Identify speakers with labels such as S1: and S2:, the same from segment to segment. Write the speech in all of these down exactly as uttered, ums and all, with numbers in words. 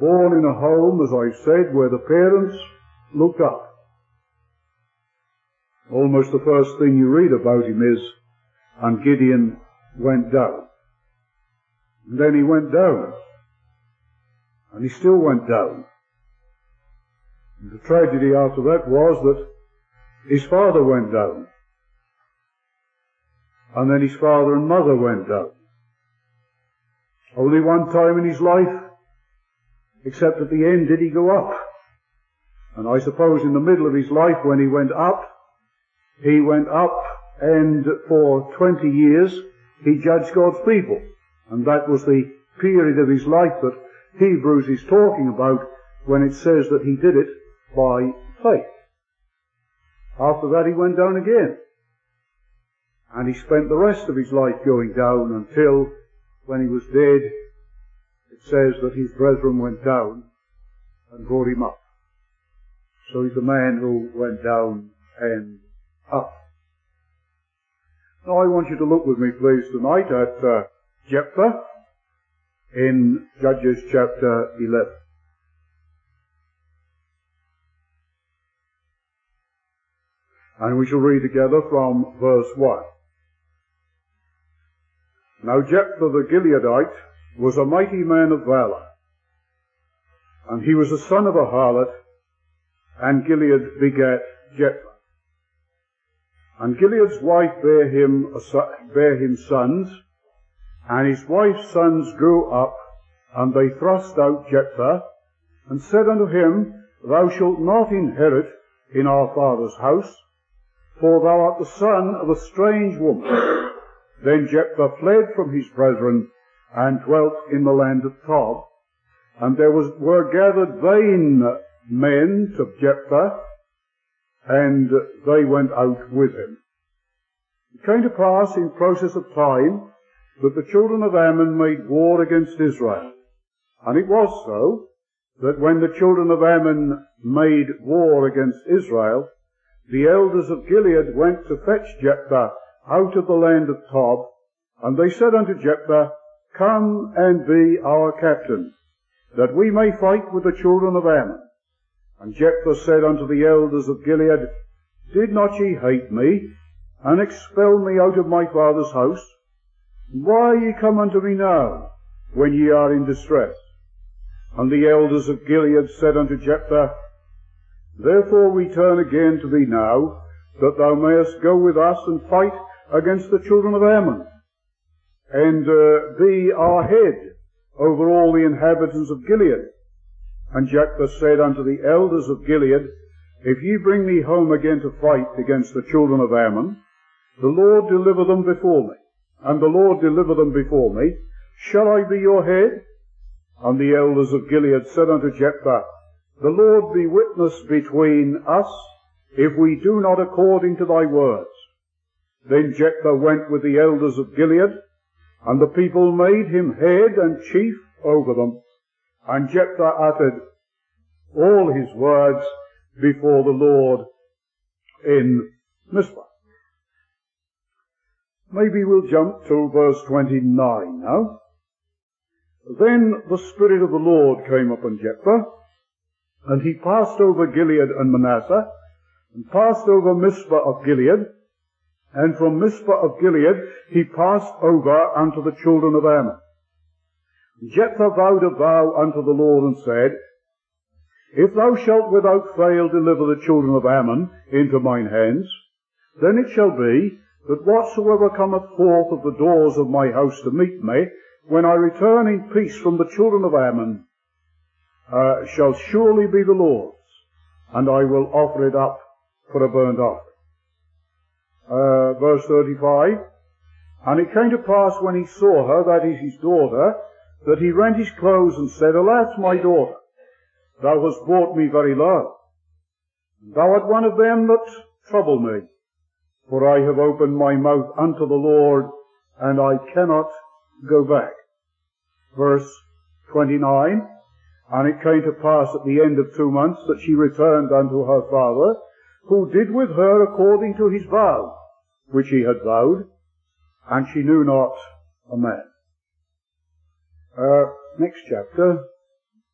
S1: born in a home, as I've said, where the parents looked up. Almost the first thing you read about him is, and Gideon went down. And then he went down. And he still went down. And the tragedy after that was that his father went down. And then his father and mother went down. Only one time in his life, except at the end, did he go up. And I suppose in the middle of his life when he went up, he went up and for twenty years he judged God's people. And that was the period of his life that Hebrews is talking about when it says that he did it by faith. After that he went down again. And he spent the rest of his life going down until when he was dead, it says that his brethren went down and brought him up. So he's a man who went down and up. Now I want you to look with me please tonight at uh, Jephthah in Judges chapter eleven. And we shall read together from verse one. Now Jephthah the Gileadite was a mighty man of valor, and he was a son of a harlot, and Gilead begat Jephthah. And Gilead's wife bare him, a son, bare him sons, and his wife's sons grew up, and they thrust out Jephthah, and said unto him, Thou shalt not inherit in our father's house, for thou art the son of a strange woman. Then Jephthah fled from his brethren, and dwelt in the land of Tob. And there was, were gathered vain men to Jephthah, and they went out with him. It came to pass in process of time that the children of Ammon made war against Israel. And it was so that when the children of Ammon made war against Israel, the elders of Gilead went to fetch Jephthah out of the land of Tob, and they said unto Jephthah, Come and be our captain, that we may fight with the children of Ammon. And Jephthah said unto the elders of Gilead, Did not ye hate me, and expel me out of my father's house? Why are ye come unto me now, when ye are in distress? And the elders of Gilead said unto Jephthah, Therefore we turn again to thee now, that thou mayest go with us and fight against the children of Ammon, and uh, be our head over all the inhabitants of Gilead. And Jephthah said unto the elders of Gilead, If ye bring me home again to fight against the children of Ammon, the Lord deliver them before me, and the Lord deliver them before me, shall I be your head? And the elders of Gilead said unto Jephthah, The Lord be witness between us, if we do not according to thy words. Then Jephthah went with the elders of Gilead, and the people made him head and chief over them. And Jephthah uttered all his words before the Lord in Mizpah. Maybe we'll jump to verse twenty-nine now. Then the Spirit of the Lord came upon Jephthah, and he passed over Gilead and Manasseh, and passed over Mizpah of Gilead, and from Mizpah of Gilead he passed over unto the children of Ammon. Jephthah vowed a vow unto the Lord, and said, If thou shalt without fail deliver the children of Ammon into mine hands, then it shall be, that whatsoever cometh forth of the doors of my house to meet me, when I return in peace from the children of Ammon, uh, shall surely be the Lord's, and I will offer it up for a burnt offering. Uh, verse thirty-five, And it came to pass when he saw her, that is his daughter, that he rent his clothes and said, Alas, my daughter, thou hast brought me very low. Thou art one of them that trouble me, for I have opened my mouth unto the Lord, and I cannot go back. Verse twenty-nine, And it came to pass at the end of two months that she returned unto her father, who did with her according to his vow, which he had vowed, and she knew not a man. Uh, next chapter,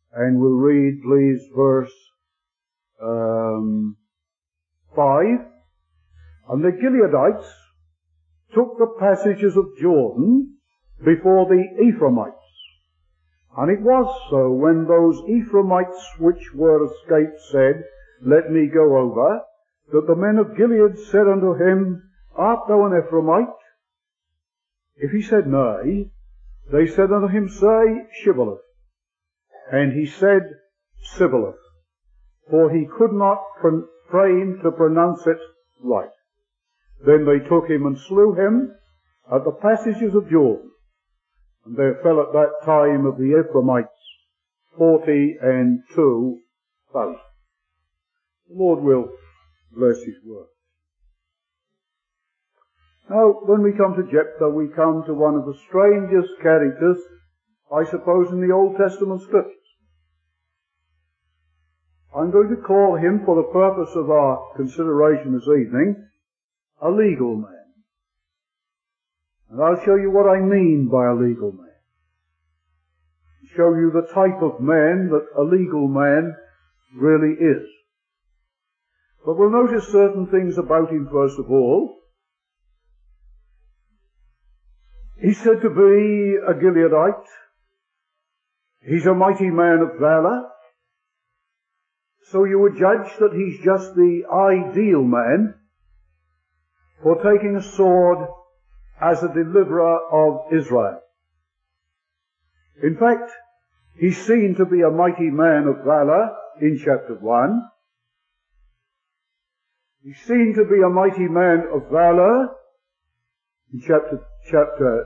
S1: And we'll read, please, verse um, five. And the Gileadites took the passages of Jordan before the Ephraimites. And it was so, when those Ephraimites which were escaped said, Let me go over, that the men of Gilead said unto him, Art thou an Ephraimite? If he said, Nay, they said unto him, Say, Shibboleth. And he said, Sibboleth, for he could not frame to pronounce it right. Then they took him and slew him at the passages of Jordan. And there fell at that time of the Ephraimites forty and two thousand. The Lord will bless his word. Now, when we come to Jephthah, we come to one of the strangest characters, I suppose, in the Old Testament scriptures. I'm going to call him, for the purpose of our consideration this evening, a legal man. And I'll show you what I mean by a legal man. Show you the type of man that a legal man really is. But we'll notice certain things about him first of all. He's said to be a Gileadite. He's a mighty man of valor. So you would judge that he's just the ideal man for taking a sword as a deliverer of Israel. In fact, he's seen to be a mighty man of valor in chapter one. He's seen to be a mighty man of valor in chapter, chapter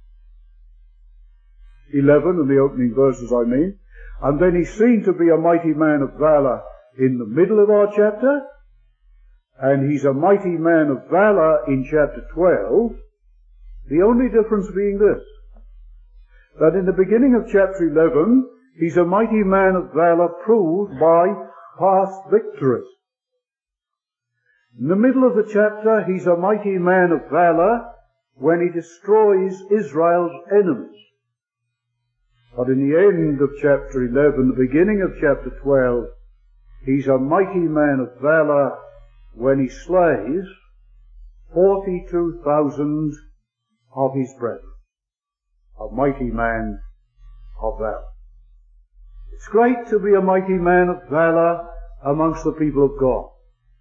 S1: eleven, in the opening verses I mean. And then he's seen to be a mighty man of valor in the middle of our chapter. And he's a mighty man of valor in chapter twelve. The only difference being this, that in the beginning of chapter eleven, he's a mighty man of valor proved by past victories. In the middle of the chapter, he's a mighty man of valor when he destroys Israel's enemies. But in the end of chapter eleven, the beginning of chapter twelve, he's a mighty man of valor when he slays forty-two thousand of his brethren. A mighty man of valor. It's great to be a mighty man of valor amongst the people of God.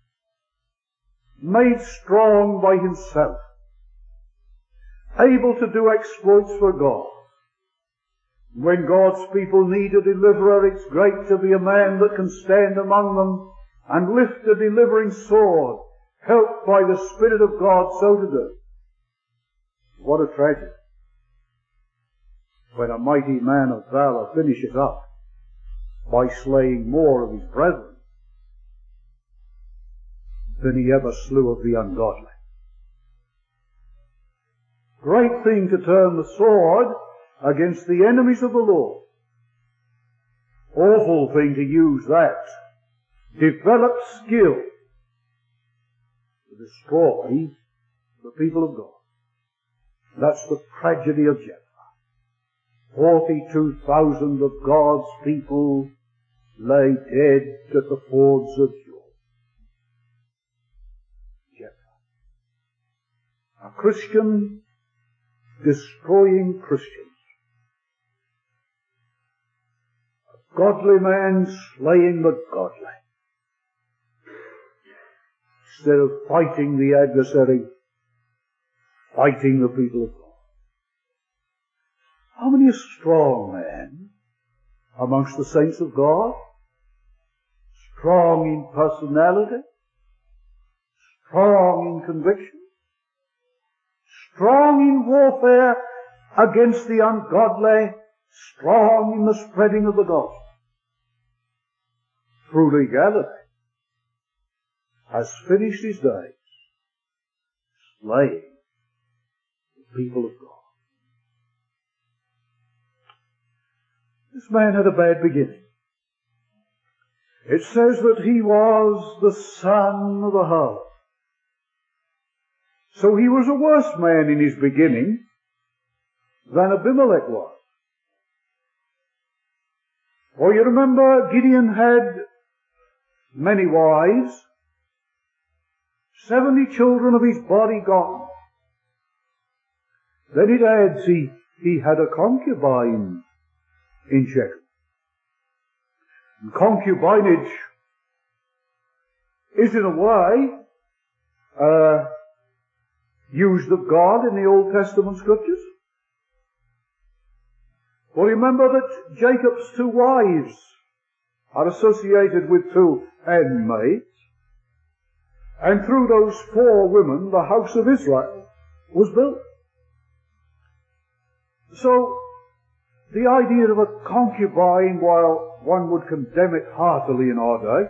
S1: Made strong by himself. Able to do exploits for God. When God's people need a deliverer, it's great to be a man that can stand among them and lift a delivering sword, helped by the Spirit of God so to do. What a tragedy when a mighty man of valor finishes up by slaying more of his brethren than he ever slew of the ungodly. Great thing to turn the sword against the enemies of the Lord. Awful thing to use that developed skill to destroy the people of God. That's the tragedy of Jephthah. Forty-two thousand of God's people lay dead at the fords of Jordan. Jephthah. A Christian destroying Christians. A godly man slaying the godly. Instead of fighting the adversary, fighting the people of God. How many a strong man amongst the saints of God? Strong in personality, strong in conviction, strong in warfare against the ungodly, strong in the spreading of the gospel. Through legality, has finished his days slaying the people of God. This man had a bad beginning. It says that he was the son of a harlot. So he was a worse man in his beginning than Abimelech was. Or you remember Gideon had many wives, seventy children of his body gone. Then it adds he, he had a concubine in Shechem. And concubinage is in a way uh, used of God in the Old Testament scriptures. Well, remember that Jacob's two wives are associated with two handmaids, and through those four women the house of Israel was built. So, the idea of a concubine, while one would condemn it heartily in our day,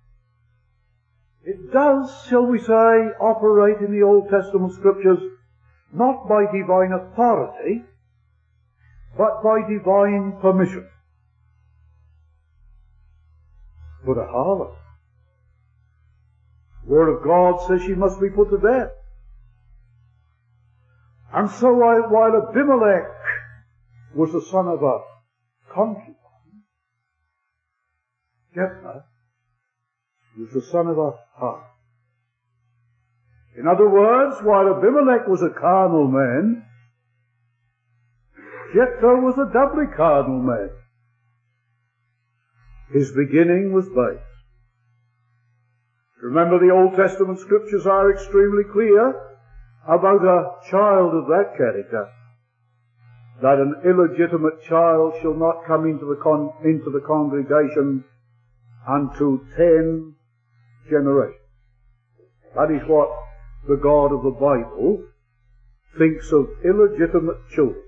S1: it does, shall we say, operate in the Old Testament scriptures not by divine authority, but by divine permission. But a harlot, the Word of God says she must be put to death. And so while Abimelech was the son of a concubine, Jephthah was the son of a harlot. In other words, while Abimelech was a carnal man, Jephthah was a doubly carnal man. His beginning was base. Remember, the Old Testament scriptures are extremely clear about a child of that character, that an illegitimate child shall not come into the con- into the congregation unto ten generations. That is what the God of the Bible thinks of illegitimate children,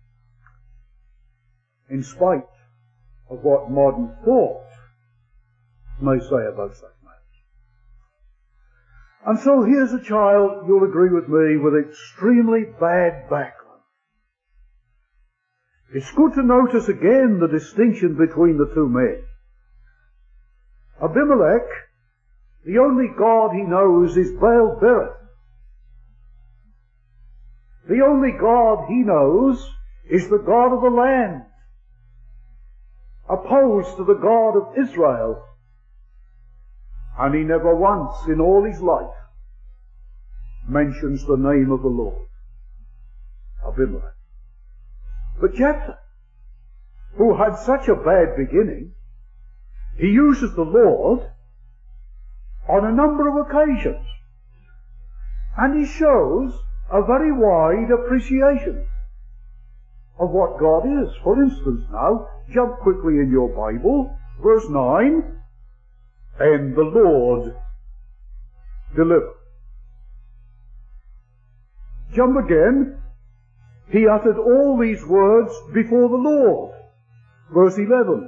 S1: in spite of what modern thought may say about such matters. And so here's a child, you'll agree with me, with extremely bad background. It's good to notice again the distinction between the two men. Abimelech, the only God he knows is Baal Berith. The only God he knows is the God of the land, opposed to the God of Israel. And he never once in all his life mentions the name of the Lord, Abimelech. But Jephthah, who had such a bad beginning, he uses the Lord on a number of occasions. And he shows a very wide appreciation of what God is. For instance now, jump quickly in your Bible, verse nine, and the Lord delivered. Jump again, he uttered all these words before the Lord. Verse eleven.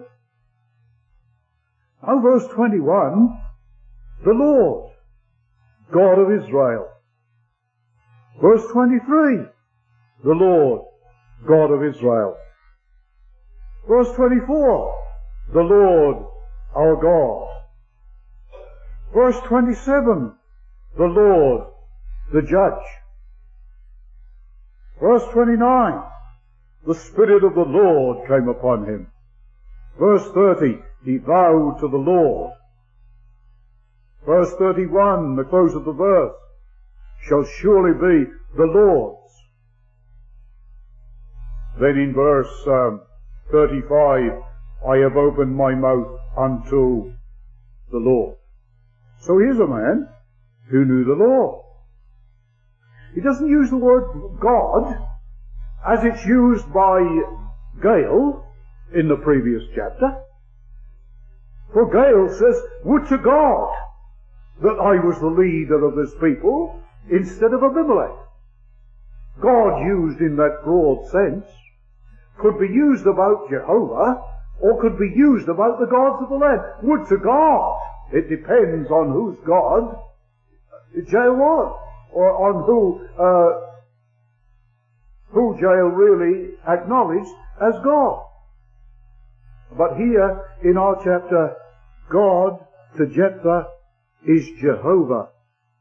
S1: Now verse twenty-one, the Lord, God of Israel. Verse twenty-three, the Lord, God of Israel. Verse twenty-four, the Lord, our God. Verse twenty-seven, the Lord, the Judge. Verse twenty-nine, the Spirit of the Lord came upon him. Verse thirty, he vowed to the Lord. Verse thirty-one, the close of the verse, shall surely be the Lord's. Then in verse um, thirty-five, I have opened my mouth unto the Lord. So here's a man who knew the Lord. He doesn't use the word God as it's used by Gale in the previous chapter. For Gale says, would to God that I was the leader of this people instead of Abimelech. God used in that broad sense could be used about Jehovah or could be used about the gods of the land. Would to God. It depends on whose God Jael was, or on who uh, who Jael really acknowledged as God. But here in our chapter, God to Jephthah is Jehovah,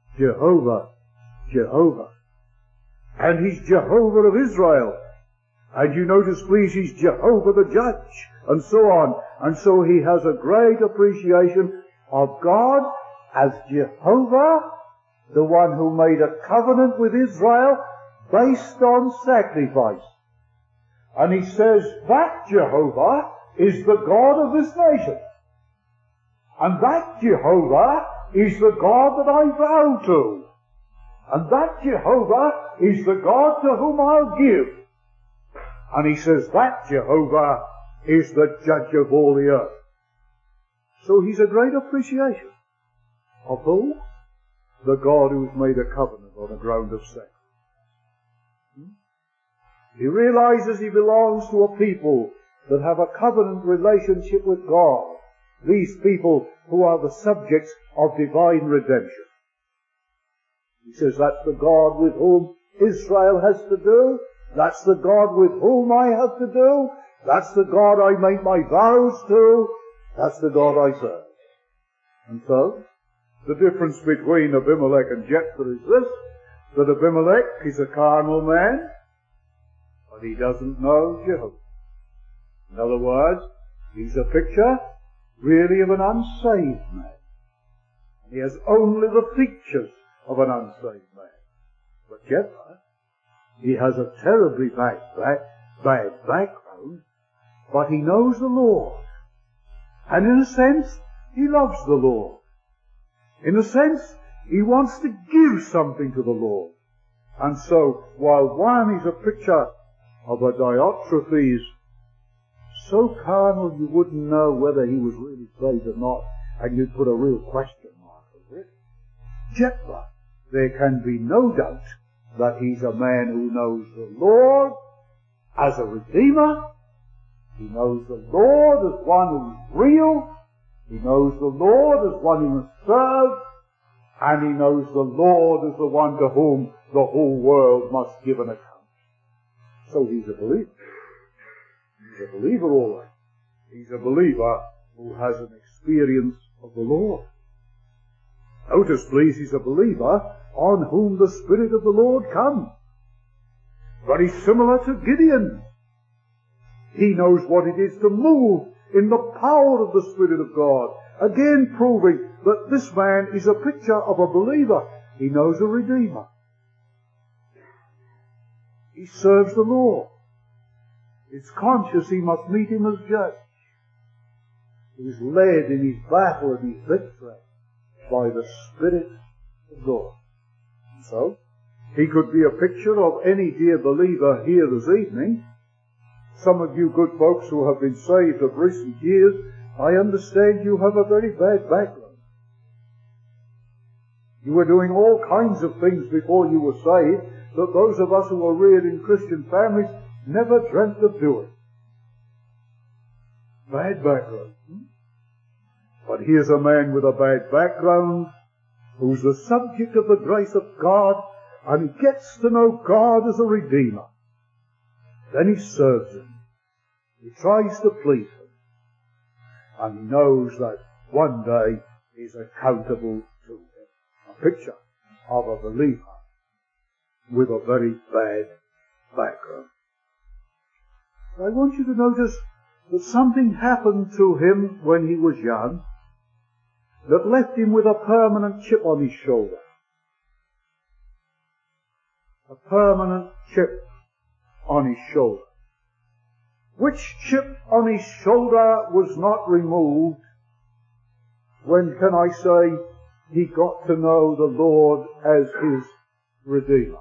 S1: Jehovah, Jehovah. And he's Jehovah of Israel. And you notice, please, he's Jehovah the Judge, and so on. And so he has a great appreciation of God as Jehovah, the one who made a covenant with Israel based on sacrifice. And he says that Jehovah is the God of this nation. And that Jehovah is the God that I vow to. And that Jehovah is the God to whom I'll give. And he says that Jehovah is the judge of all the earth. So he's a great appreciation of who? The God who's made a covenant on a ground of sacrifice. He realizes he belongs to a people that have a covenant relationship with God. These people who are the subjects of divine redemption. He says that's the God with whom Israel has to do. That's the God with whom I have to do. That's the God I make my vows to. That's the God I serve. And so, the difference between Abimelech and Jephthah is this, that Abimelech is a carnal man, but he doesn't know Jehovah. In other words, he's a picture really of an unsaved man. He has only the features of an unsaved man. But Jephthah, he has a terribly bad, bad, bad background, but he knows the Lord. And in a sense, he loves the Lord. In a sense, he wants to give something to the Lord. And so, while one is a picture of a Diotrephes, so carnal you wouldn't know whether he was really saved or not, and you'd put a real question mark over it. Jephthah, there can be no doubt that he's a man who knows the Lord as a Redeemer. He knows the Lord as one who's real. He knows the Lord as one who must serve. And he knows the Lord as the one to whom the whole world must give an account. So he's a believer. He's a believer, all right. He's a believer who has an experience of the Lord. Notice, please, he's a believer on whom the Spirit of the Lord comes. Very similar to Gideon. He knows what it is to move in the power of the Spirit of God. Again proving that this man is a picture of a believer. He knows a Redeemer. He serves the Lord. He's conscious he must meet him as judge. He's led in his battle and his victory by the Spirit of God. So, he could be a picture of any dear believer here this evening. Some of you good folks who have been saved of recent years, I understand you have a very bad background. You were doing all kinds of things before you were saved that those of us who were reared in Christian families never dreamt of doing. Bad background. Hmm? But here's a man with a bad background who's the subject of the grace of God, and he gets to know God as a Redeemer. Then he serves him. He tries to please him. And he knows that one day he's accountable to him. A picture of a believer with a very bad background. I want you to notice that something happened to him when he was young that left him with a permanent chip on his shoulder. A permanent chip on his shoulder. Which chip on his shoulder was not removed when, can I say, he got to know the Lord as his Redeemer?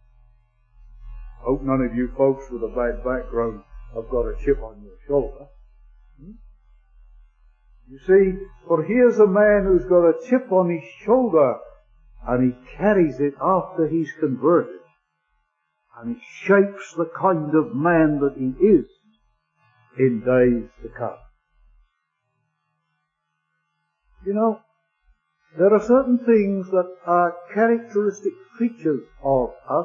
S1: Hope none of you folks with a bad background have got a chip on your shoulder. Hmm? You see, for here's a man who's got a chip on his shoulder, and he carries it after he's converted. And it shapes the kind of man that he is in days to come. You know, there are certain things that are characteristic features of us,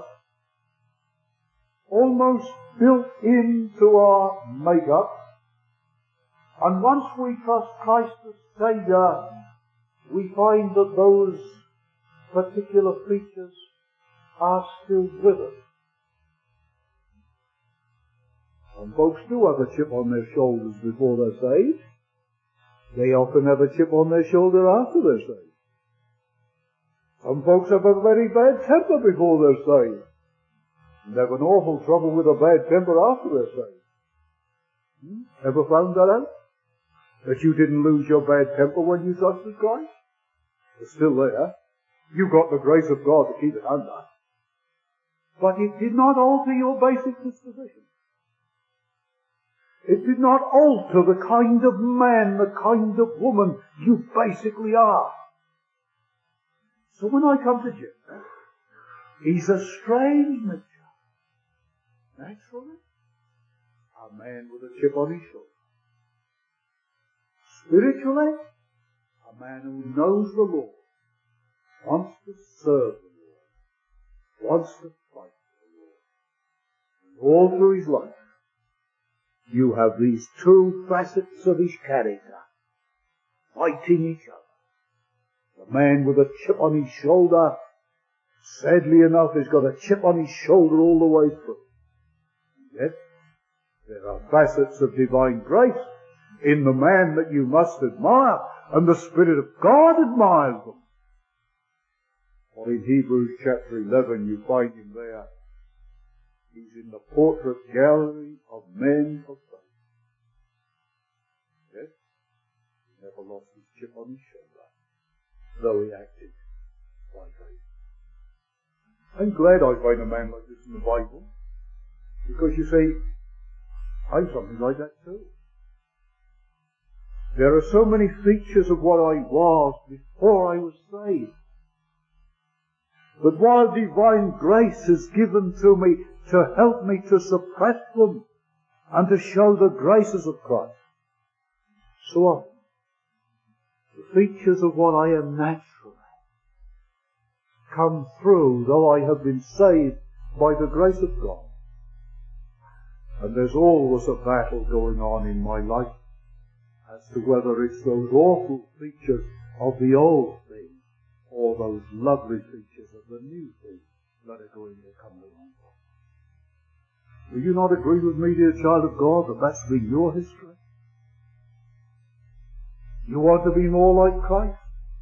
S1: almost built into our make-up, and once we trust Christ as Saviour, we find that those particular features are still with us. Some folks do have a chip on their shoulders before they're saved. They often have a chip on their shoulder after they're saved. Some folks have a very bad temper before they're saved. And have an awful trouble with a bad temper after they're saved. Hmm? Ever found that out? That you didn't lose your bad temper when you trusted Christ? It's still there. You've got the grace of God to keep it under. But it did not alter your basic disposition. It did not alter the kind of man, the kind of woman you basically are. So when I come to Jephthah, he's a strange mixture. Naturally, a man with a chip on his shoulder. Spiritually, a man who knows the Lord, wants to serve the Lord, wants to fight for the Lord. And all through his life, you have these two facets of his character fighting each other. The man with a chip on his shoulder, sadly enough, has got a chip on his shoulder all the way through. Yet, there are facets of divine grace in the man that you must admire, and the Spirit of God admires them. For in Hebrews chapter eleven you find him there. He's in the portrait gallery of men of faith. Yes, he never lost his chip on his shoulder, though he acted by faith. I'm glad I find a man like this in the Bible, because you see, I'm something like that too. There are so many features of what I was before I was saved. But while divine grace is given to me to help me to suppress them and to show the graces of Christ, so often the features of what I am naturally come through, though I have been saved by the grace of God. And there's always a battle going on in my life as to whether it's those awful features of the old thing or those lovely features of the new thing that are going to come along. Will you not agree with me, dear child of God, that that's been your history? You want to be more like Christ?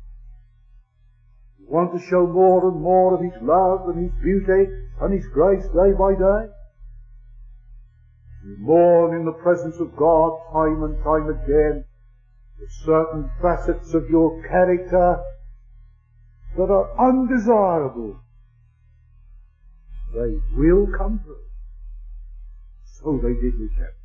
S1: You want to show more and more of his love and his beauty and his grace day by day? You mourn in the presence of God time and time again with certain facets of your character that are undesirable. They will come through. So they did with him.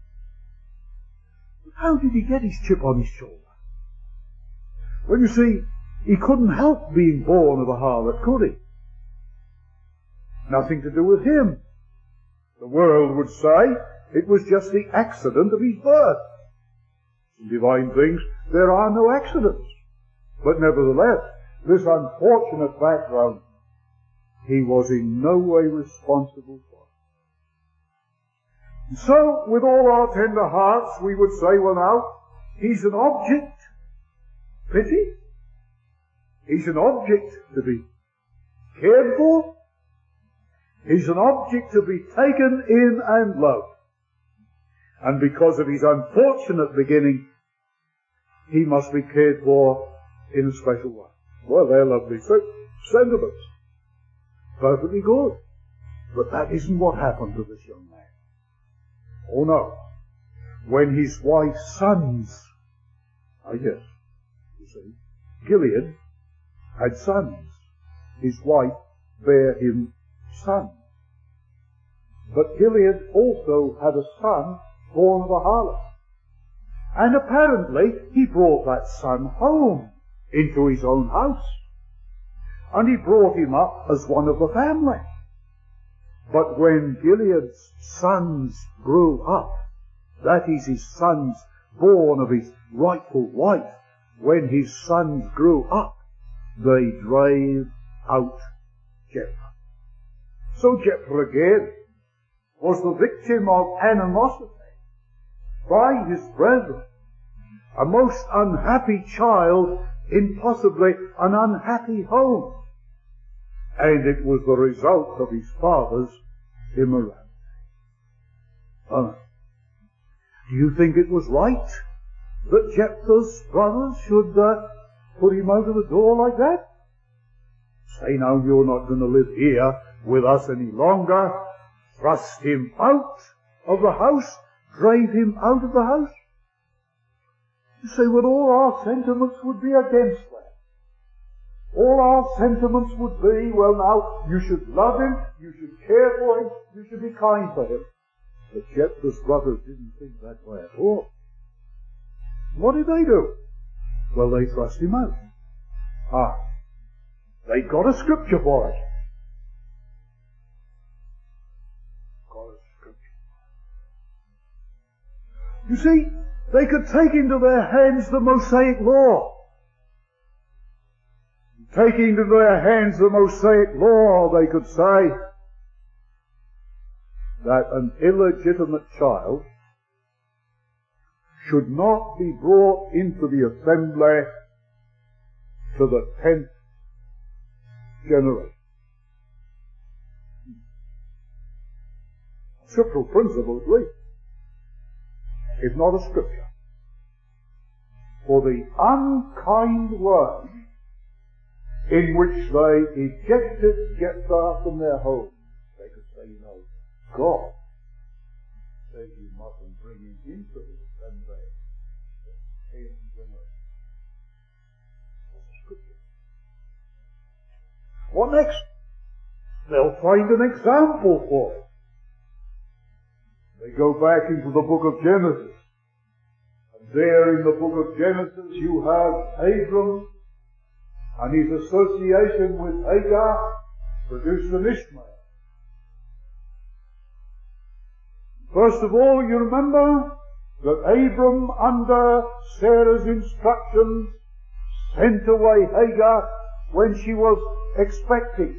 S1: How did he get his chip on his shoulder? Well, you see, he couldn't help being born of a harlot, could he? Nothing to do with him. The world would say it was just the accident of his birth. In divine things, there are no accidents. But nevertheless, this unfortunate background, he was in no way responsible for. And so, with all our tender hearts, we would say, well now, he's an object. Pity. He's an object to be cared for. He's an object to be taken in and loved. And because of his unfortunate beginning, he must be cared for in a special way. Well, they're lovely sentiments. Perfectly good. But that isn't what happened to this young man. Oh no. When his wife's sons, I guess, you see, Gilead had sons. His wife bare him sons. But Gilead also had a son born of a harlot. And apparently he brought that son home into his own house. And he brought him up as one of the family. But when Gilead's sons grew up, that is, his sons born of his rightful wife, when his sons grew up, they drave out Jephthah. So Jephthah again was the victim of animosity by his brethren, a most unhappy child in possibly an unhappy home. And it was the result of his father's immorality. Uh, Do you think it was right that Jephthah's brothers should uh, put him out of the door like that? Say, now, you're not going to live here with us any longer. Thrust him out of the house. Drive him out of the house. You say, well, all our sentiments would be against that. All our sentiments would be, well, now, you should love him, you should care for him, you should be kind for him. But Jephthah's brothers didn't think that way at all. What did they do? Well, they thrust him out. Ah, they got a scripture for it. Got a scripture. You see, they could take into their hands the Mosaic law. Taking into their hands the Mosaic law, they could say that an illegitimate child should not be brought into the assembly to the tenth generation. Scriptural principle, at least, if not a scripture. For the unkind way in which they ejected Jephthah from their home, they could say, you know, God says you mustn't bring him into the assembly. What next? They'll find an example for it. They go back into the book of Genesis. And there in the book of Genesis you have Abram and his association with Hagar produced an Ishmael. First of all, you remember that Abram, under Sarah's instructions, sent away Hagar when she was expecting.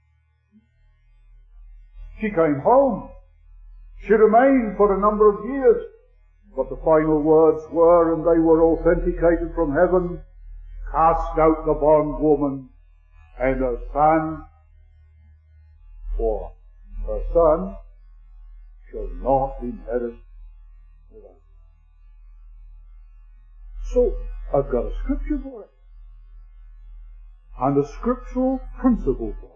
S1: She came home. She remained for a number of years, but the final words were, and they were authenticated from heaven, cast out the bondwoman and her son, for her son shall not inherit with us. So, I've got a scripture for it, and a scriptural principle for it.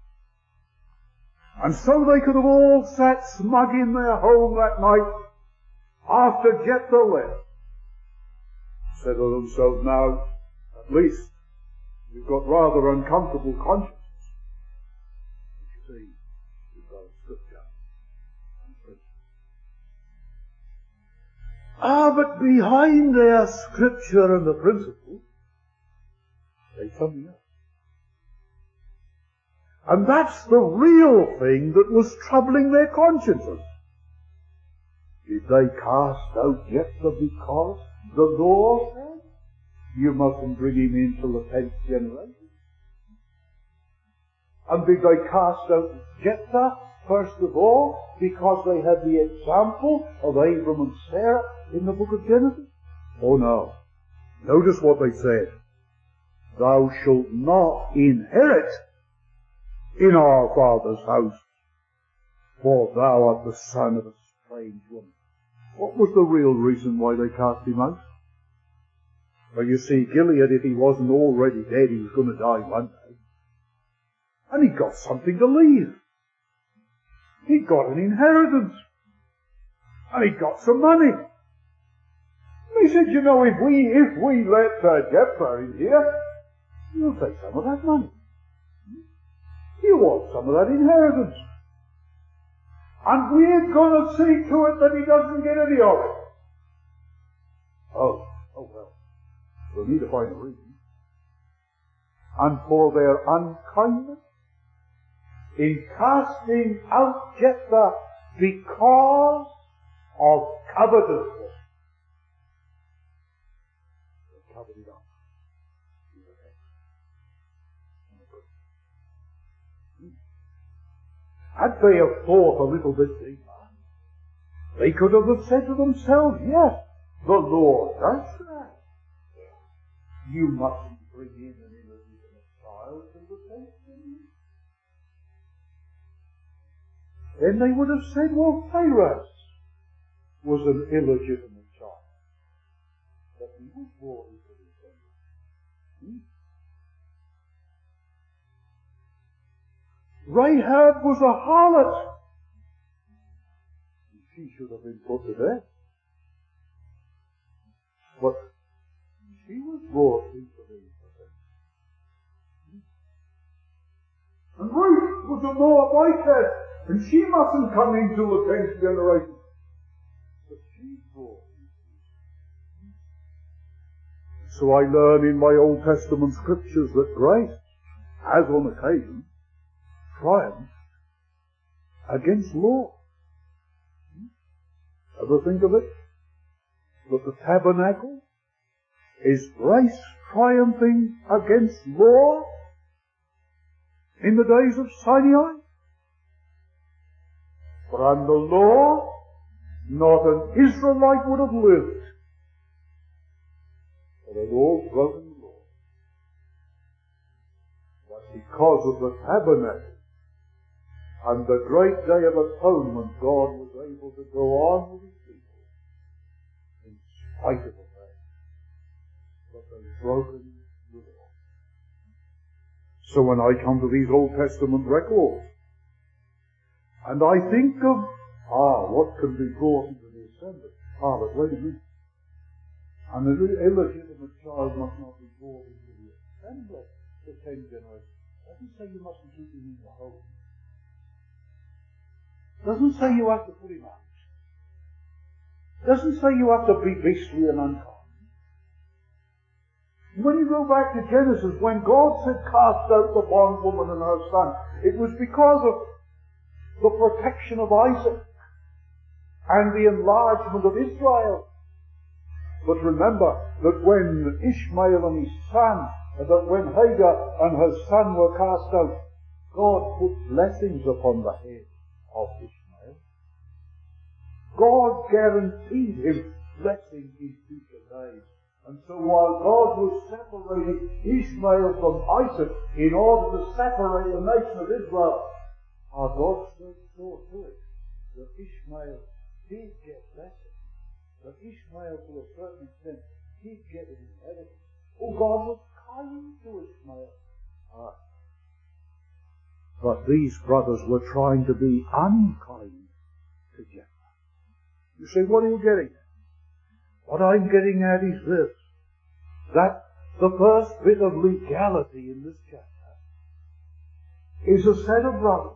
S1: And so they could have all sat smug in their home that night after Jephthah left. Said to themselves, now, at least, we've got rather uncomfortable consciences. You see, we've got a scripture and principle. Ah, but behind their scripture and the principle, there's something else. And that's the real thing that was troubling their consciences. Did they cast out Jephthah because the law said you mustn't bring him into the tenth generation? And did they cast out Jephthah, first of all, because they had the example of Abram and Sarah in the book of Genesis? Oh no. Notice what they said. Thou shalt not inherit in our father's house, for thou art the son of a strange woman. What was the real reason why they cast him out? Well, you see, Gilead, if he wasn't already dead, he was going to die one day. And he got something to leave. He got an inheritance. And he got some money. And he said, you know, if we, if we let uh, Jephthah in here, he'll take some of that money. You want some of that inheritance. And we're going to see to it that he doesn't get any of it. Oh, oh well. We'll need to find a reason. And for their unkindness, in casting out Jephthah because of covetousness, they coveted up. Had they have thought a little bit deeper, they could have said to themselves, yes, the Lord does that. You mustn't bring in an illegitimate child to the tenth generation. Then they would have said, well, Phares, was an illegitimate child. But he was brought into the assembly. Hmm? Rahab was a harlot. She should have been put to death. But she was brought into the assembly. And Ruth was a Moabitess, and she mustn't come into the tenth generation. But she's brought into. So I learn in my Old Testament scriptures that grace has on occasion triumphed against law. Ever think of it? That the tabernacle is grace triumphing against law in the days of Sinai? For under law, not an Israelite would have lived. For they'd all broken the law. But because of the tabernacle and the great day of atonement, God was able to go on with his people in spite of the fact that they'd broken the law. So when I come to these Old Testament records, and I think of, ah, what can be brought into the assembly? Ah, but wait a minute. An illegitimate child must not be brought into the assembly for ten generations. Doesn't say you mustn't keep him in the home. Doesn't say you have to put him out. Doesn't say you have to be beastly and unkind. When you go back to Genesis, when God said cast out the bondwoman and her son, it was because of the protection of Isaac and the enlargement of Israel. But remember that when Ishmael and his son, that when Hagar and her son were cast out, God put blessings upon the head of Ishmael. God guaranteed him blessing in future days. And so while God was separating Ishmael from Isaac in order to separate the nation of Israel, our God so saw to it that Ishmael did get blessing. That Ishmael, to a certain extent, did get an inheritance. Oh, God was kind to Ishmael. Ah. But these brothers were trying to be unkind to Jephthah. You say, what are you getting at? What I'm getting at is this, that the first bit of legality in this chapter is a set of brothers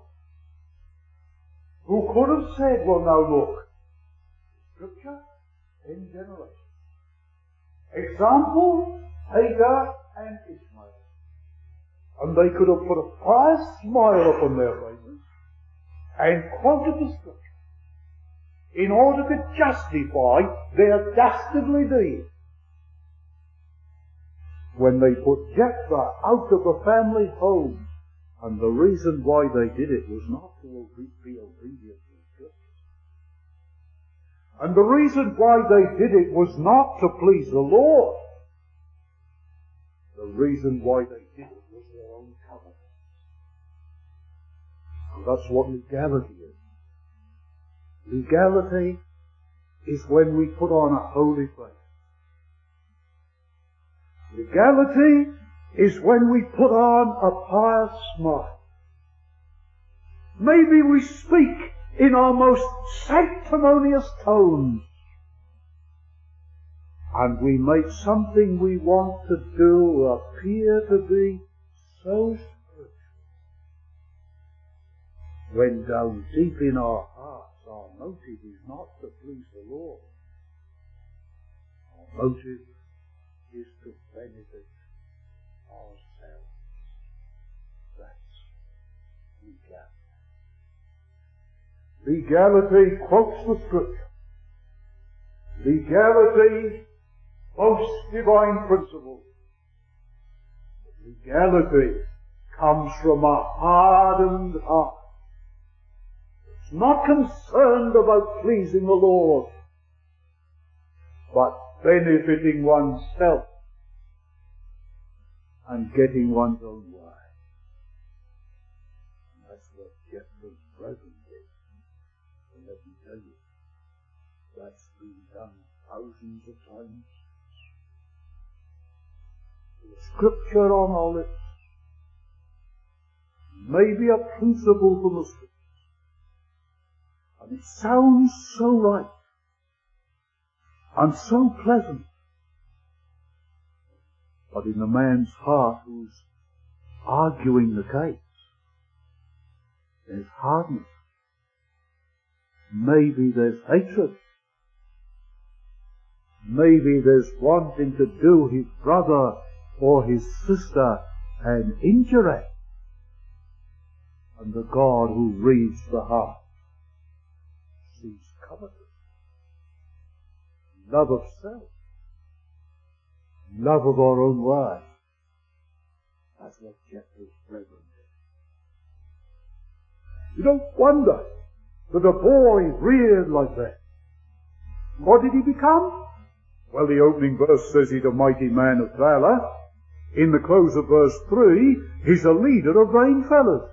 S1: who could have said, well now look, Scripture, ten generations. Example, Hagar and Ishmael. And they could have put a pious smile upon their faces and quoted the Scripture in order to justify their dastardly deed. When they put Jephthah out of the family home, and the reason why they did it was not to be obedient to the Scriptures. And the reason why they did it was not to please the Lord. The reason why they did it was their own covenant. And that's what legality is. Legality is when we put on a holy face. Legality is when we put on a pious smile. Maybe we speak in our most sanctimonious tones, and we make something we want to do appear to be so spiritual, when down deep in our hearts our motive is not to please the Lord. Our motive is to benefit ourselves. That's legality. Legality quotes the Scripture. Legality boasts divine principles. Legality comes from a hardened heart. It's not concerned about pleasing the Lord, but benefiting oneself and getting one's own way. And that's what Jephthah's brethren did. And let me tell you, That's been done thousands of times. The scripture on our lips may be a principle from the scripture. And it sounds so right and so pleasant. But in the man's heart who's arguing the case, there's hardness. Maybe there's hatred. Maybe there's wanting to do his brother or his sister an injury. And the God who reads the heart sees covetous, love of self, love of our own way. That's what Jephthah's brethren did. You don't wonder that a boy reared like that. What did he become? Well, the opening verse says he's a mighty man of valor. In the close of verse three, he's a leader of vain fellows.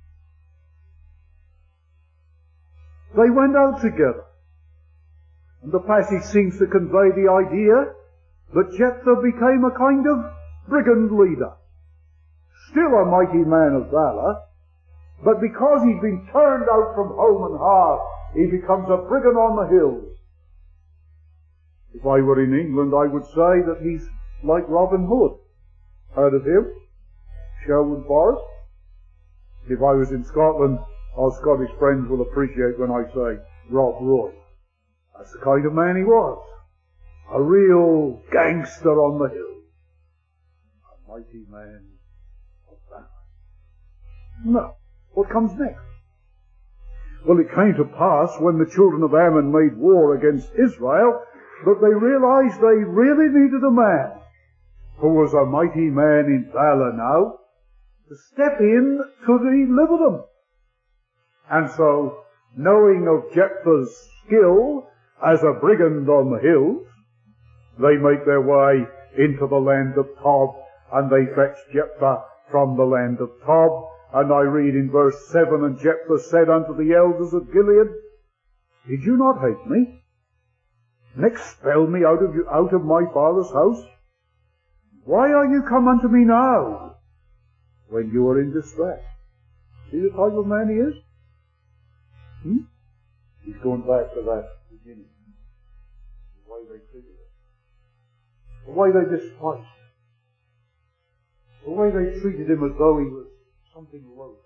S1: They went out together. And the passage seems to convey the idea that Jephthah became a kind of brigand leader. Still a mighty man of valor, but because he's been turned out from home and hearth, he becomes a brigand on the hills. If I were in England, I would say that he's like Robin Hood. Heard of him? Sherwood Forest. If I was in Scotland, our Scottish friends will appreciate when I say Rob Roy. That's the kind of man he was. A real gangster on the hill. A mighty man of valor. No. What comes next? Well, it came to pass when the children of Ammon made war against Israel that they realized they really needed a man who was a mighty man in valor now to step in to deliver them. And so, knowing of Jephthah's skill as a brigand on the hills, they make their way into the land of Tob, and they fetch Jephthah from the land of Tob. And I read in verse seven, and Jephthah said unto the elders of Gilead, Did you not hate me, and expel me out of you, out of my father's house? Why are you come unto me now, when you are in distress? See the type of man he is? Hmm? He's going back to that beginning. The way they treated him. The way they despised him. The way they treated him as though he was something low.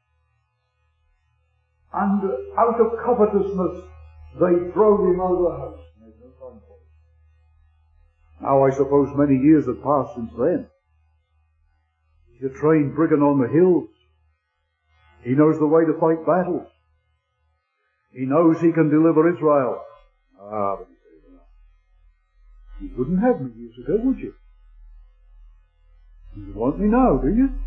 S1: And out of covetousness, they drove him out of the house. There's no time for it. Now, I suppose many years have passed since then. He's a trained brigand on the hills. He knows the way to fight battles. He knows he can deliver Israel. Ah, but you wouldn't have me years ago, would you? You want me now, do you?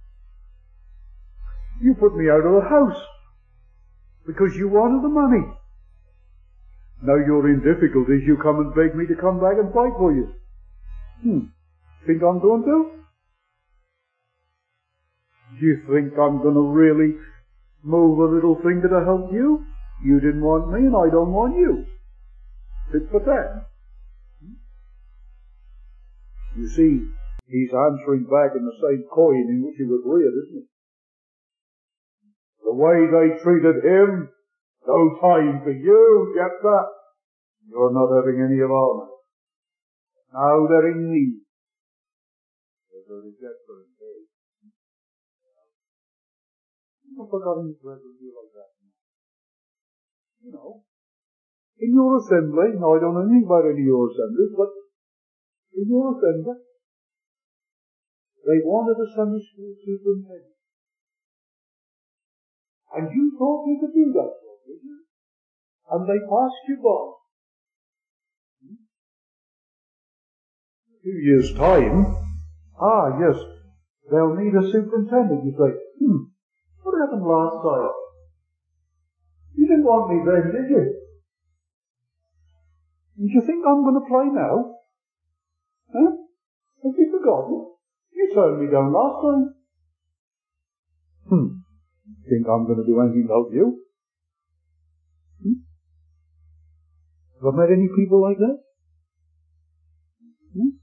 S1: You put me out of the house because you wanted the money. Now you're in difficulties, you come and beg me to come back and fight for you. Hmm. Think I'm going to? Do you think I'm going to really move a little finger to help you? You didn't want me and I don't want you. Tit for tat. You see, he's answering back in the same coin in which he was reared, isn't he? The way they treated him, no time for you, Jephthah. You're not having any of our money. Now they're in need. They go to Jephthah and say, I've forgotten to ever do like that. You know, in your assembly, now I don't know anything about any of your assemblies, but in your assembly, they wanted a Sunday school superintendent. And you thought you could do that for them, did you? And they passed you by. Hmm? A few years' time, ah, yes, they'll need a superintendent. You say, hmm, what happened last time? You didn't want me then, did you? Did you think I'm going to play now? Huh? Have you forgotten? You turned me down last time. Hmm. Think I'm going to do anything to help you? Hmm? Ever met any people like that? Hmm?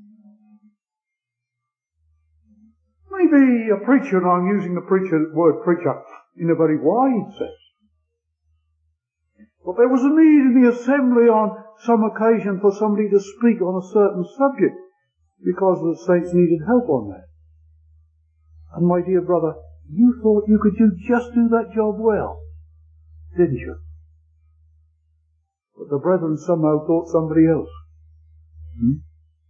S1: Maybe a preacher, and I'm using the preacher, word preacher in a very wide sense. But there was a need in the assembly on some occasion for somebody to speak on a certain subject because the saints needed help on that. And my dear brother, you thought you could do, just do that job well, didn't you? But the brethren somehow thought somebody else. Hmm?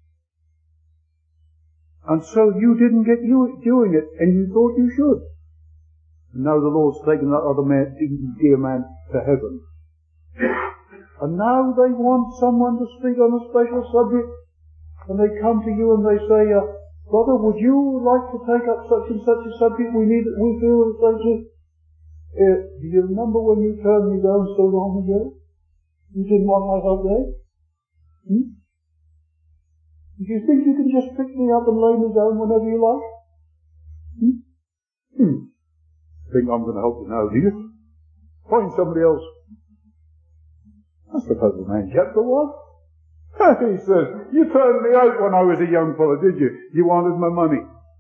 S1: And so you didn't get you doing it, and you thought you should. And now the Lord's taken that other man, dear man, to heaven. And now they want someone to speak on a special subject, and they come to you and they say, uh, brother, would you like to take up such and such a subject? We need it, we feel it's like it. Uh, do you remember when you turned me down so long ago? You didn't want my help there? Hmm? Do you think you can just pick me up and lay me down whenever you like? Hmm? Hmm. Think I'm going to help you now, do you? Find somebody else. That's the type of man Jephthah was. He says, you turned me out when I was a young fellow, did you? You wanted my money.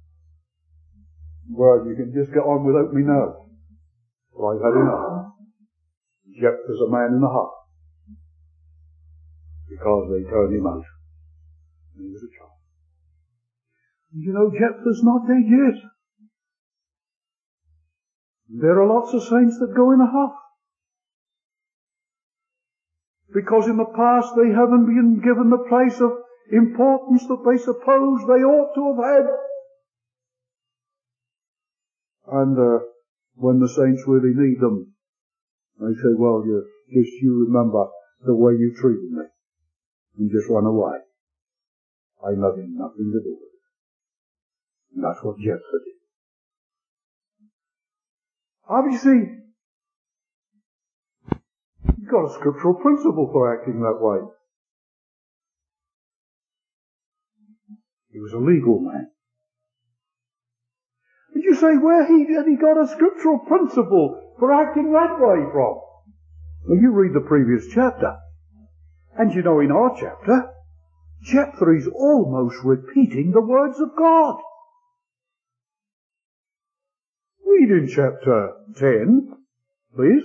S1: Well, you can just get on without me now. Well, I've had enough. Jephthah's a man in the heart. Because they turned him out. And he was a child. And you know, Jephthah's not dead yet. There are lots of saints that go in a huff. Because in the past they haven't been given the place of importance that they suppose they ought to have had. And uh, when the saints really need them, they say, well, you, just you remember the way you treated me, and just run away. I'm having nothing to do with it. And that's what Jephthah did. Obviously, you've got a scriptural principle for acting that way. He was a legal man. But you say, where he, had he got a scriptural principle for acting that way from? Well, you read the previous chapter. And you know, in our chapter, Jephthah is almost repeating the words of God. Read in chapter ten, please.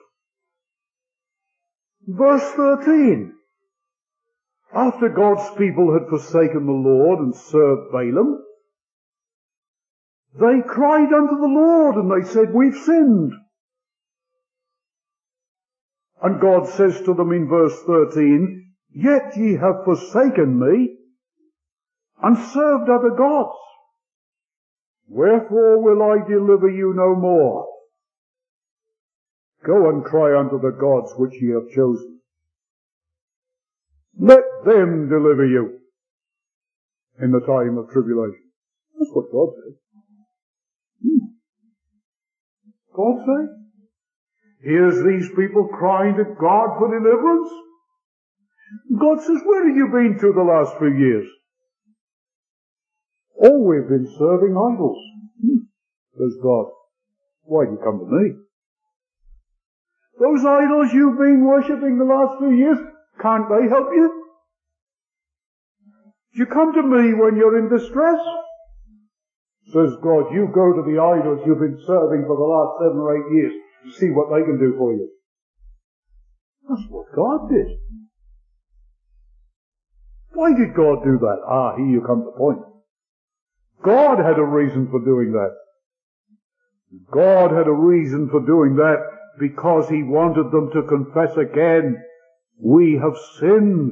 S1: Verse thirteen. After God's people had forsaken the Lord and served Balaam, they cried unto the Lord and they said, we've sinned. And God says to them in verse thirteen, yet ye have forsaken me and served other gods. Wherefore will I deliver you no more? Go and cry unto the gods which ye have chosen. Let them deliver you in the time of tribulation. That's what God says. Hmm. God say? Here's these people crying to God for deliverance. God says, where have you been to the last few years? Oh, we've been serving idols. Hmm. Says God. Why do you come to me? Those idols you've been worshipping the last few years, can't they help you? You come to me when you're in distress. Says God, you go to the idols you've been serving for the last seven or eight years to see what they can do for you. That's what God did. Why did God do that? Ah, here you come to the point. God had a reason for doing that. God had a reason for doing that because He wanted them to confess again, we have sinned.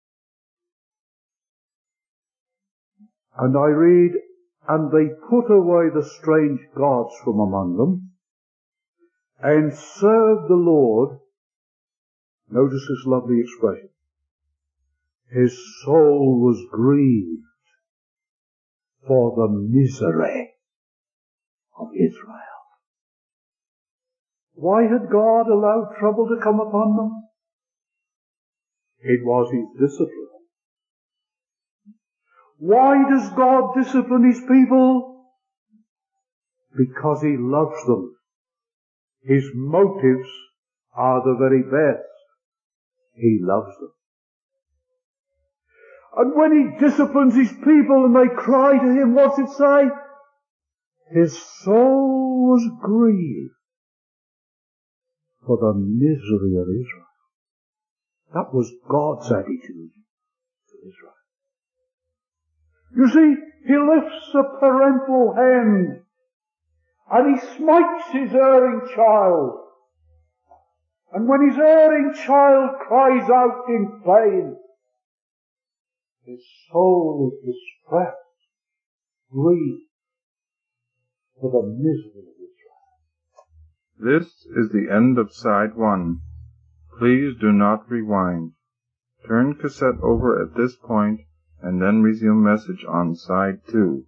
S1: And I read, and they put away the strange gods from among them, and served the Lord. Notice this lovely expression. His soul was grieved for the misery of Israel. Why had God allowed trouble to come upon them? It was His discipline. Why does God discipline His people? Because He loves them. His motives are the very best. He loves them. And when he disciplines his people and they cry to him, what's it say? His soul was grieved for the misery of Israel. That was God's attitude to Israel. You see, he lifts a parental hand and he smites his erring child. And when his erring child cries out in pain, his soul is distressed, grieved for the misery of Israel.
S2: This is the end of side one. Please do not rewind. Turn cassette over at this point and then resume message on side two.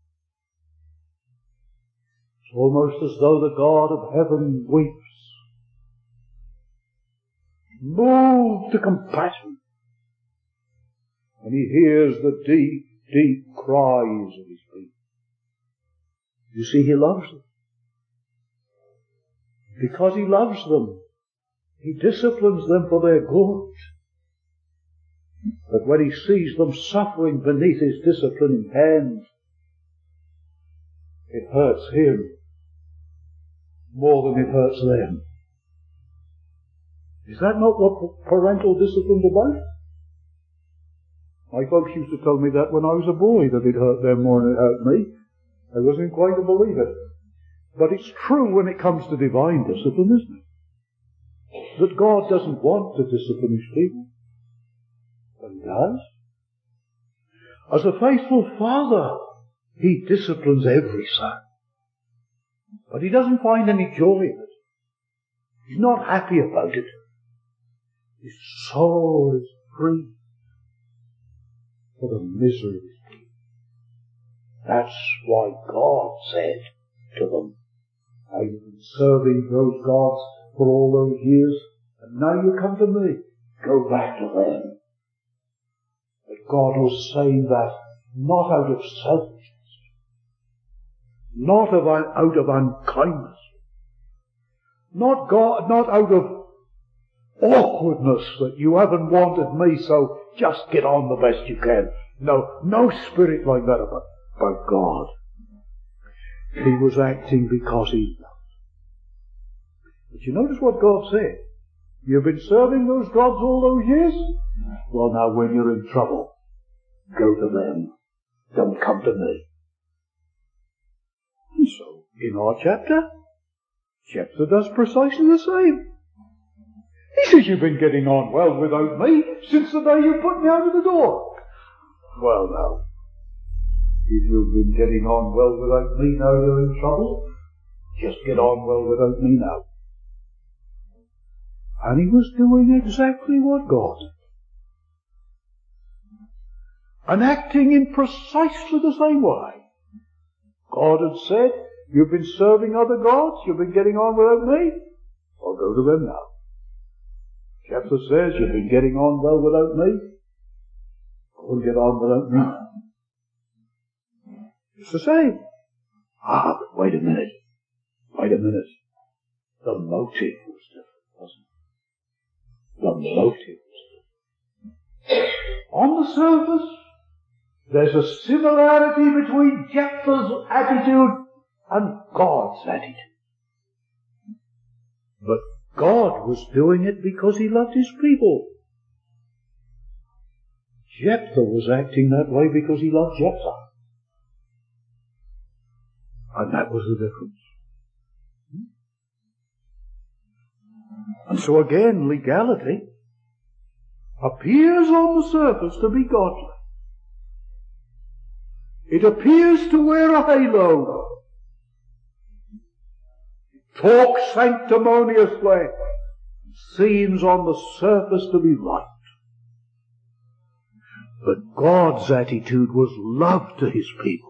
S1: It's almost as though the God of heaven weeps, moved to compassion, and he hears the deep, deep cries of his people. You see, he loves them. Because he loves them, he disciplines them for their good. But when he sees them suffering beneath his disciplining hand, it hurts him more than it hurts them. Is that not what parental discipline's about? My folks used to tell me that when I was a boy, that it hurt them more than it hurt me. I wasn't quite to believe it. But it's true when it comes to divine discipline, isn't it? That God doesn't want to discipline his people. But he does. As a faithful father, he disciplines every son. But he doesn't find any joy in it. He's not happy about it. His soul is free for the misery of his people. That's why God said to them, now you've been serving those gods for all those years, and now you come to me. Go back to them. But God was saying that not out of selfishness, not of, out of unkindness, not God, not out of awkwardness that you haven't wanted me, so just get on the best you can. No, no spirit like that about, about God. He was acting because he loved. But you notice what God said. You've been serving those gods all those years? Well, now when you're in trouble, go to them. Don't come to me. And so, in our chapter, Jephthah does precisely the same. He says, you've been getting on well without me since the day you put me out of the door. Well, now, if you've been getting on well without me, now you're in trouble. Just get on well without me now. And he was doing exactly what God did. And acting in precisely the same way. God had said, you've been serving other gods, you've been getting on without me, I'll go to them now. Jephthah says, you've been getting on well without me, I'll get on without me. It's the same. Ah, but wait a minute. Wait a minute. The motive was different, wasn't it? The motive was different. On the surface, there's a similarity between Jephthah's attitude and God's attitude. But God was doing it because he loved his people. Jephthah was acting that way because he loved Jephthah. And that was the difference. And so again, legality appears on the surface to be godly. It appears to wear a halo. It talks sanctimoniously. Seems on the surface to be right. But God's attitude was love to his people.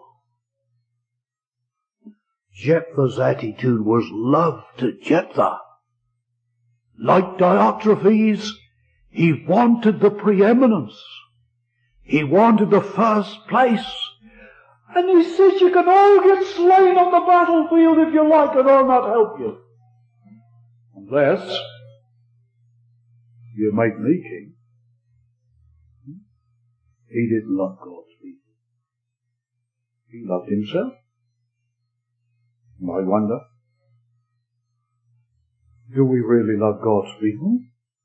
S1: Jephthah's attitude was love to Jephthah. Like Diotrephes, he wanted the preeminence. He wanted the first place. And he says, you can all get slain on the battlefield if you like, and I'll not help you. Unless you make me king. He didn't love God's people. He loved himself. And I wonder, do we really love God's people?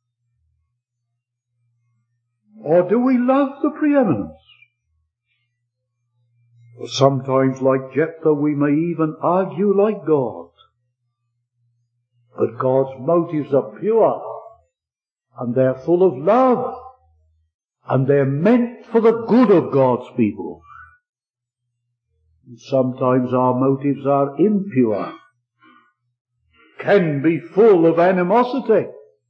S1: Or do we love the preeminence? Or sometimes, like Jephthah, we may even argue like God. But God's motives are pure, and they're full of love, and they're meant for the good of God's people. And sometimes our motives are impure, can be full of animosity,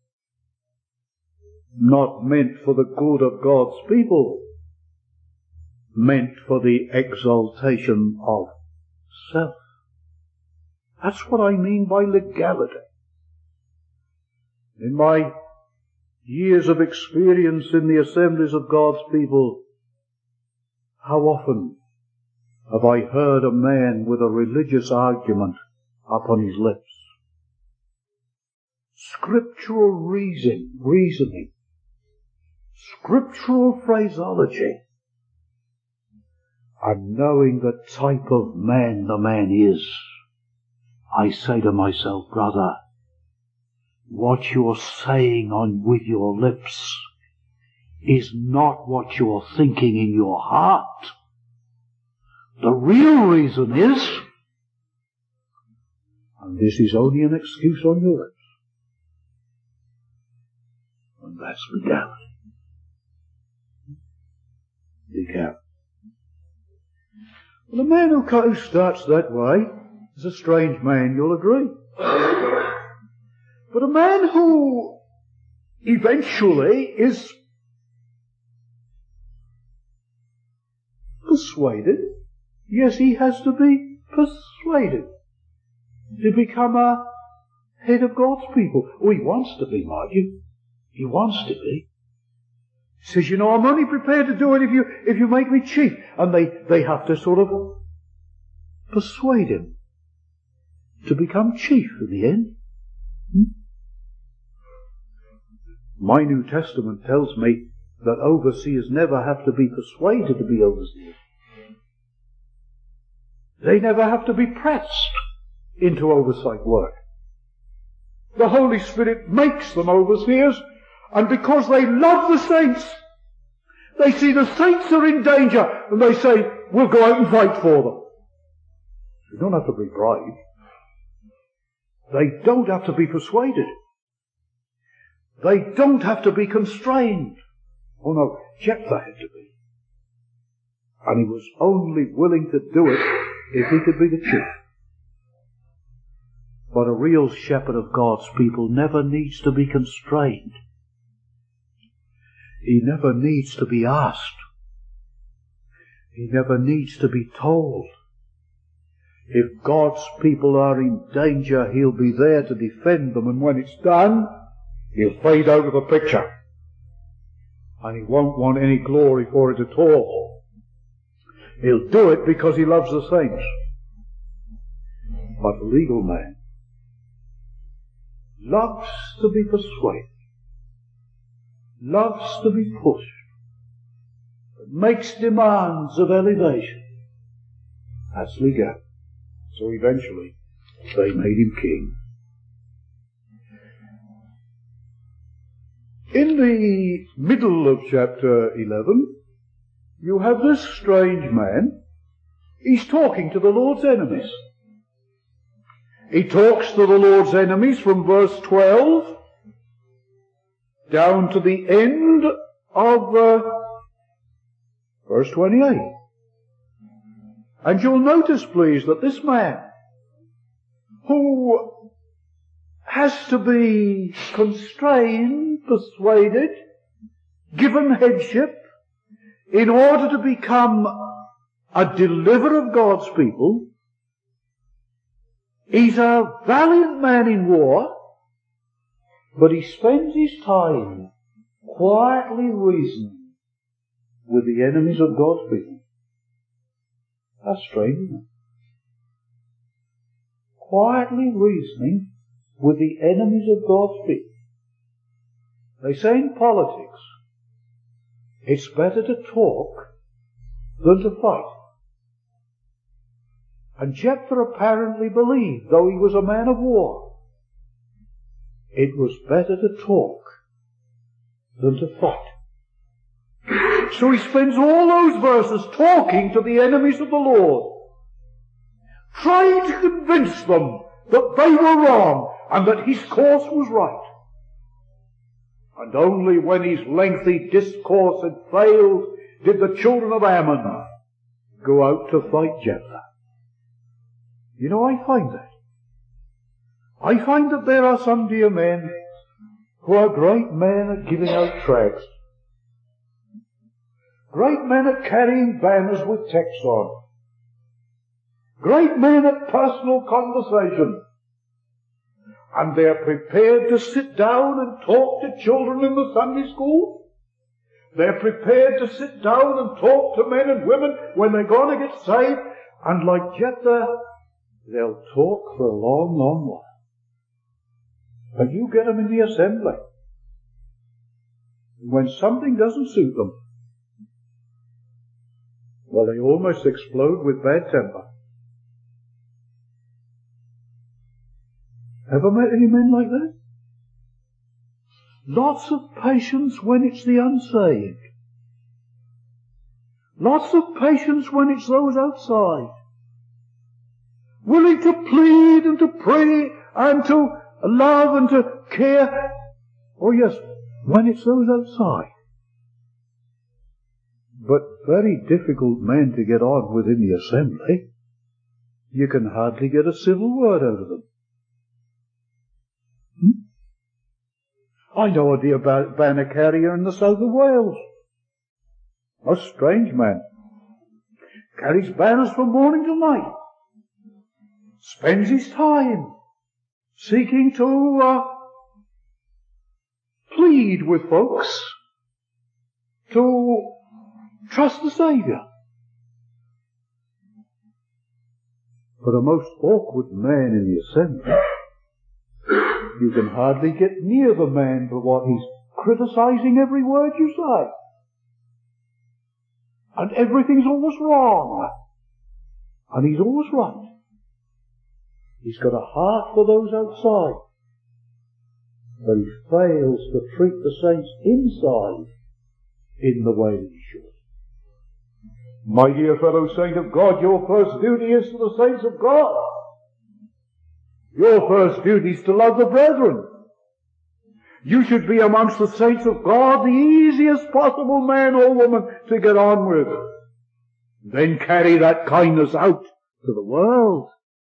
S1: not meant for the good of God's people, meant for the exaltation of self. That's what I mean by legality. In my years of experience in the assemblies of God's people, how often have I heard a man with a religious argument upon his lips? Scriptural reason, reasoning, scriptural phraseology, and knowing the type of man the man is, I say to myself, brother, what you're saying on with your lips is not what you're thinking in your heart. The real reason is, and this is only an excuse on your lips, and that's legality. Legality. Well, a man who, who starts that way is a strange man, you'll agree. But a man who eventually is persuaded, yes, he has to be persuaded to become a head of God's people. Oh, he wants to be, mind you. He wants to be. He says, you know, I'm only prepared to do it if you if you make me chief. And they, they have to sort of persuade him to become chief in the end. Hmm? My New Testament tells me that overseers never have to be persuaded to be overseers. They never have to be pressed into oversight work. The Holy Spirit makes them overseers, and because they love the saints, they see the saints are in danger, and they say, we'll go out and fight for them. They don't have to be bribed. They don't have to be persuaded. They don't have to be constrained. Oh no, Jephthah had to be. And he was only willing to do it if he could be the chief. But a real shepherd of God's people never needs to be constrained. He never needs to be asked. He never needs to be told. If God's people are in danger, he'll be there to defend them, and when it's done, he'll fade out of the picture. And he won't want any glory for it at all. He'll do it because he loves the saints. But the legal man loves to be persuaded, loves to be pushed, makes demands of elevation. That's legal. So eventually, they made him king. In the middle of chapter eleven, you have this strange man. He's talking to the Lord's enemies. He talks to the Lord's enemies from verse twelve down to the end of uh, verse twenty-eight. And you'll notice, please, that this man, who has to be constrained, persuaded, given headship, in order to become a deliverer of God's people, he's a valiant man in war, but he spends his time quietly reasoning with the enemies of God's people. That's strange, isn't it? Quietly reasoning with the enemies of God's people.
S3: They say in politics, it's better to talk than to fight. And Jephthah apparently believed, though he was a man of war, it was better to talk than to fight. So he spends all those verses talking to the enemies of the Lord, trying to convince them that they were wrong and that his course was right. And only when his lengthy discourse had failed did the children of Ammon go out to fight Jephthah. You know, I find that. I find that there are some dear men who are great men at giving out tracts, great men at carrying banners with text on, great men at personal conversation, and they're prepared to sit down and talk to children in the Sunday school. They're prepared to sit down and talk to men and women when they're going to get saved, and like Jephthah, they'll talk for a long, long while. But you get them in the assembly. When something doesn't suit them, well, they almost explode with bad temper. Ever met any men like that? Lots of patience when it's the unsaved. Lots of patience when it's those outside. Willing to plead and to pray and to love and to care. Oh yes, when it's those outside. But very difficult men to get on with in the assembly. You can hardly get a civil word out of them. Hmm? I know a dear banner carrier in the south of Wales. A strange man. Carries banners from morning till night. Spends his time seeking to uh, plead with folks to trust the Saviour. But a most awkward man in the assembly. You can hardly get near the man for what he's criticizing every word you say. And everything's always wrong. And he's always right. He's got a heart for those outside. But he fails to treat the saints inside in the way that he should. My dear fellow saint of God, your first duty is to the saints of God. Your first duty is to love the brethren. You should be amongst the saints of God the easiest possible man or woman to get on with. Then carry that kindness out to the world.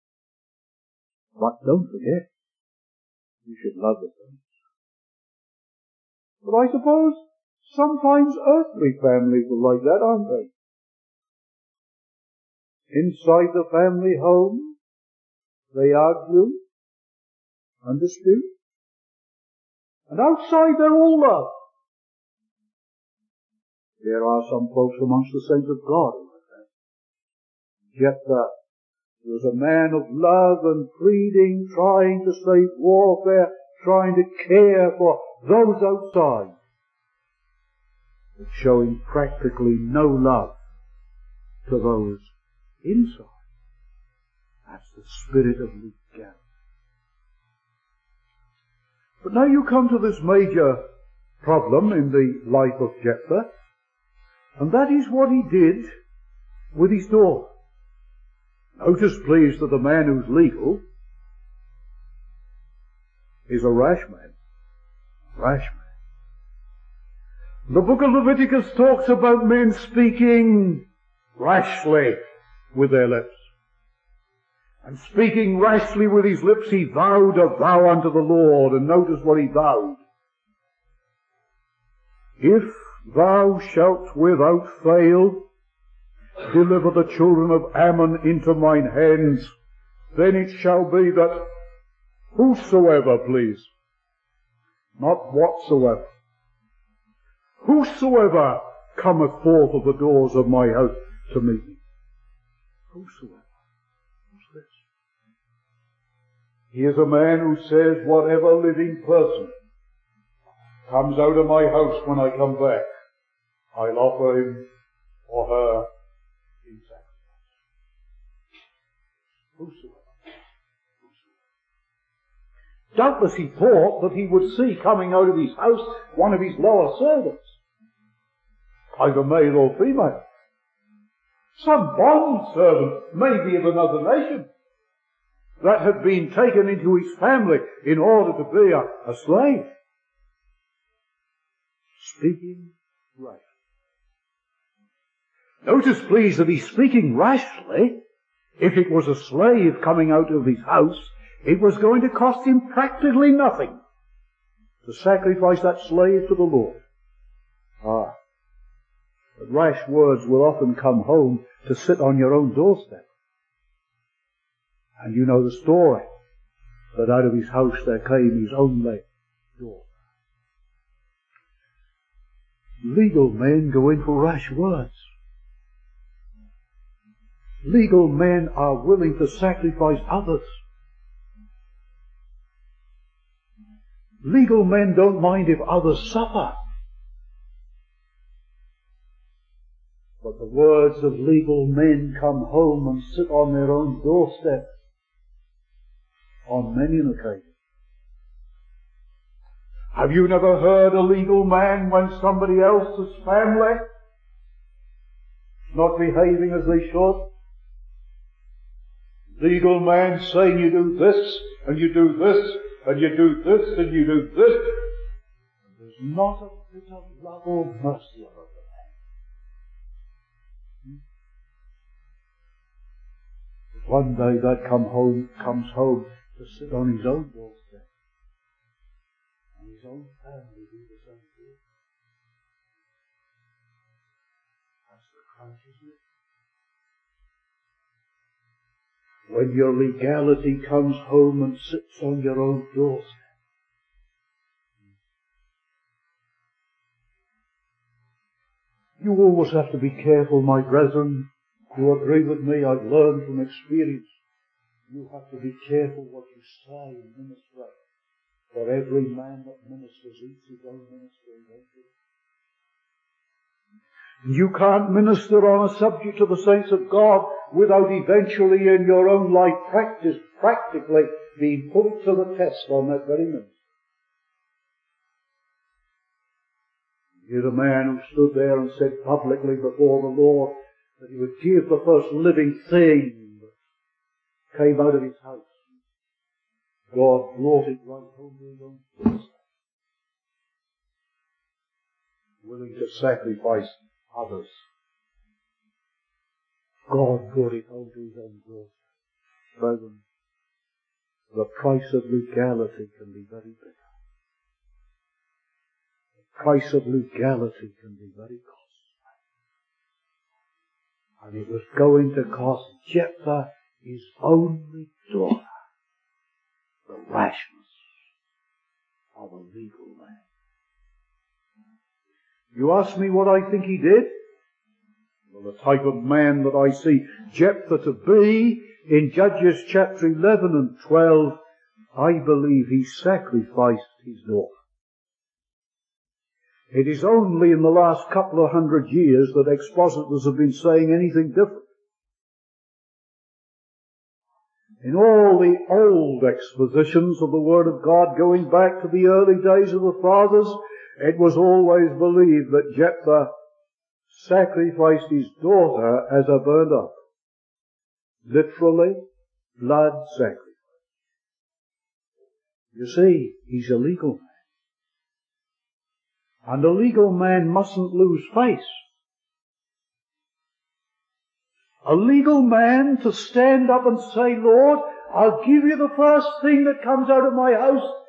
S3: But don't forget, you should love the saints. But I suppose sometimes earthly families are like that, aren't they? Inside the family home, they argue and dispute. And outside they're all love. There are some folks amongst the saints of God like that. Jephthah was a man of love and pleading, trying to save warfare, trying to care for those outside, but showing practically no love to those inside. That's the spirit of Luke Gavin. But now you come to this major problem in the life of Jephthah, and that is what he did with his daughter. Notice, please, that the man who's legal is a rash man. Rash man. The book of Leviticus talks about men speaking rashly with their lips. And speaking rashly with his lips, he vowed a vow unto the Lord. And notice what he vowed. If thou shalt without fail deliver the children of Ammon into mine hands, then it shall be that whosoever, please, not whatsoever, whosoever cometh forth of the doors of my house to meet me. Whosoever. What's this? He is a man who says whatever living person comes out of my house when I come back, I'll offer him or her in sacrifice. Whosoever. Doubtless he thought that he would see coming out of his house one of his lower servants, either male or female. Some bond servant, maybe of another nation, that had been taken into his family in order to be a, a slave. Speaking rashly. Notice, please, that he's speaking rashly. If it was a slave coming out of his house, it was going to cost him practically nothing to sacrifice that slave to the Lord. Ah, but rash words will often come home to sit on your own doorstep. And you know the story, that out of his house there came his only daughter. Legal men go in for rash words. Legal men are willing to sacrifice others. Legal men don't mind if others suffer. But the words of legal men come home and sit on their own doorstep on many an occasion. Have you never heard a legal man when somebody else's family is not behaving as they should? Legal man saying you do this, and you do this, and you do this, and you do this. And there's not a bit of love or mercy about the man. But one day that come home, comes home to sit on his own doorstep, and his own family do the same thing. That's the crash, isn't it? When your legality comes home and sits on your own doorstep. You always have to be careful, my brethren. You agree with me, I've learned from experience. You have to be careful what you say in ministry. For every man that ministers eats his own ministry, don't you? You can't minister on a subject to the saints of God without eventually in your own life practice, practically being put to the test on that very ministry. Here's a man who stood there and said publicly before the Lord that he would give the first living thing that came out of his house. God brought it right home to his own doorstep. Willing to sacrifice others. God brought it home to his own doorstep. Brethren, the price of legality can be very bitter. The price of legality can be very costly. And it was going to cost Jephthah his only daughter the rashness of a legal man. You ask me what I think he did? Well, the type of man that I see Jephthah to be in Judges chapter eleven and twelve, I believe he sacrificed his daughter. It is only in the last couple of hundred years that expositors have been saying anything different. In all the old expositions of the Word of God, going back to the early days of the fathers, it was always believed that Jephthah sacrificed his daughter as a burnt offering. Literally, blood sacrifice. You see, he's a legal man. And a legal man mustn't lose face. A legal man to stand up and say, Lord, I'll give you the first thing that comes out of my house,